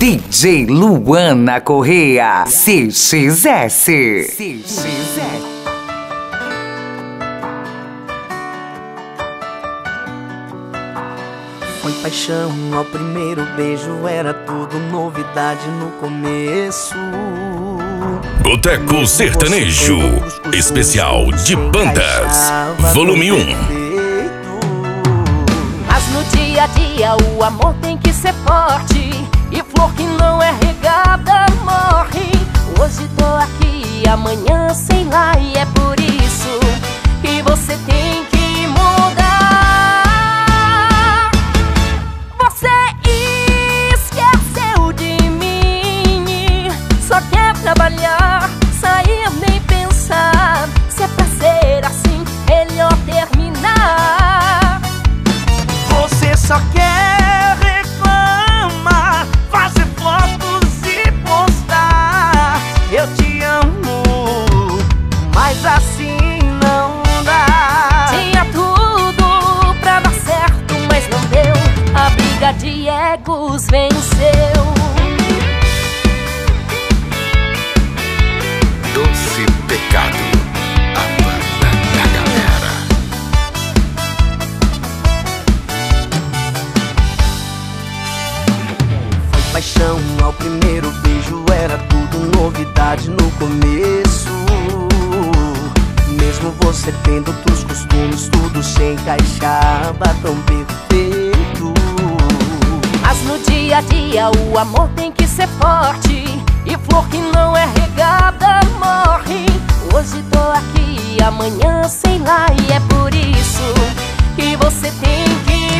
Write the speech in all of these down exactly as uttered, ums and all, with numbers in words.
D J Luana Correia, C X S. C X S. Foi paixão ao primeiro beijo, era tudo novidade no começo. Boteco Sertanejo, especial de bandas, volume um. Mas no dia a dia o amor tem que ser forte, e flor que não é regada morre. Hoje tô aqui, amanhã sei lá, e é por isso que você tem que mudar. Você esqueceu de mim, só quer trabalhar, sair nem pensar. Se é pra ser assim, melhor terminar. Você só quer reclamar, fazer fotos e postar. Eu te amo, mas assim não dá. Tinha tudo pra dar certo, mas não deu. A briga de egos venceu. Doce Pecado, a banda da galera. Foi paixão ao primeiro beijo, era tudo novidade no começo. Mesmo você tendo outros costumes, tudo se encaixava tão perfeito. Mas no dia a dia o amor tem que ser forte, e flor que não é regada morre. Hoje tô aqui, amanhã sei lá, e é por isso que você tem que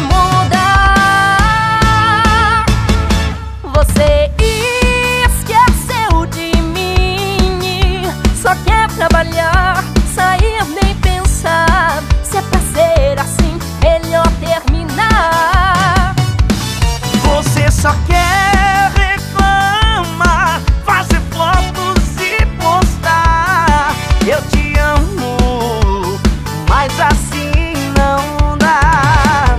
mudar. Você esqueceu de mim, só quer trabalhar, sair nem pensar. Se é pra ser assim, melhor terminar. Você só quer reclamar, fazer fotos e postar. Eu te amo, mas assim não dá.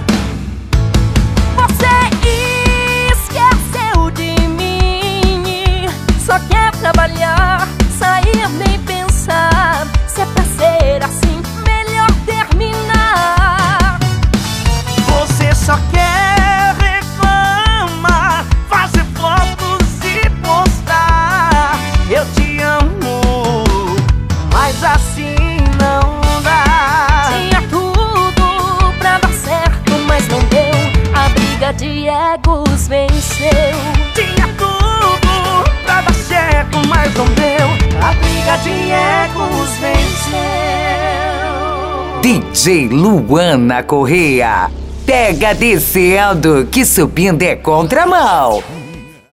Você esqueceu de mim, só quer trabalhar, sair nem pensar. Se é pra ser assim, melhor terminar. Você só quer reclamar, fazer fotos e postar. Eu te amo, mas assim não dá. Tinha tudo pra dar certo, mas não deu. A briga de egos venceu. Tinha tudo pra dar certo, mas não deu. A briga de egos venceu. D J Luana Correia, pega descendo que subindo é contramão.